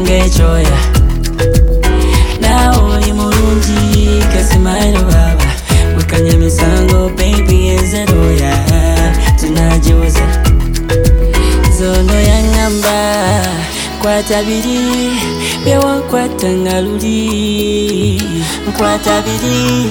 ngechoya nawe uri mulungi kasimairo baba wekanya misango baby enzeroya tunajoza zono yangamba kwatabiri byewankwata ngaluli nkwatabiri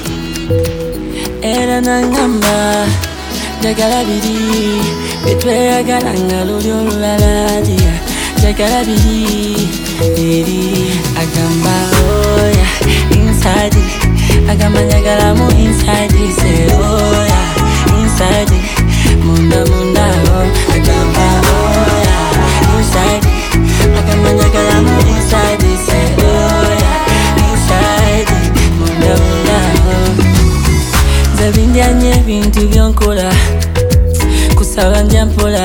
era nangamba njagala biri betweyagala ngaluli olulalalia njagala biri eri agamba oya inside agamba njagala mu inside se oya inside munda munda oh agamba oya inside agamba njagala mu inside se oya inside munda munda oh zabindyanye bintu byonkola kusaba ndya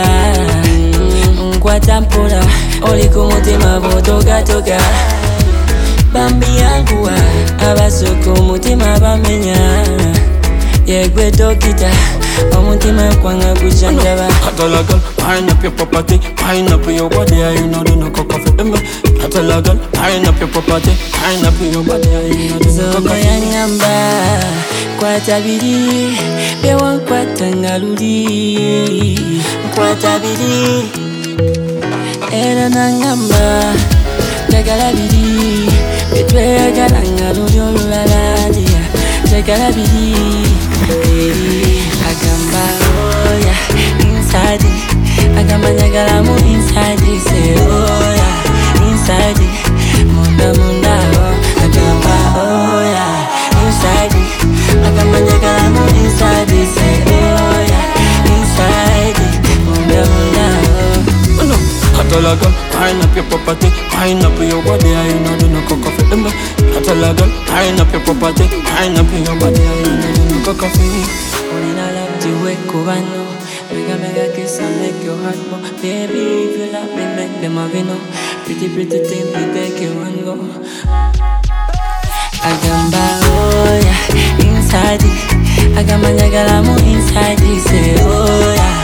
nkwata mpola oli ku mutima bw'otogatoga bambi yanguwa abasooka omutima bamenya yegwe dokita omutima kwanga gujanjaba Catalagal, wind up your property, wind up your body, you know do no coffee. Catalagal, wind up your property, wind up your body, you know do no zono coffee. yangamba kwatabiri byewankwata ngaluli nkwatabiri era nangamba njagala biri betweyagala ngaluli olulalalia njagala biri eri agamba oya inside agamba njagala mu inside se oya inside munda munda oh agamba oya inside agamba njagala mu inside se oya inside munda munda oh Catalagal, wind up your property, wind up your body, you know do no coffee. Catalagal, wind up your property, wind up your body, you know do no coffee. When I love you, wake up, mega kiss and make your heart go. Baby, if you love me, make them have no. Pretty thing, we take you and go. Agamba, oh yeah, inside. Agamba, njagala mu inside, say, oh yeah.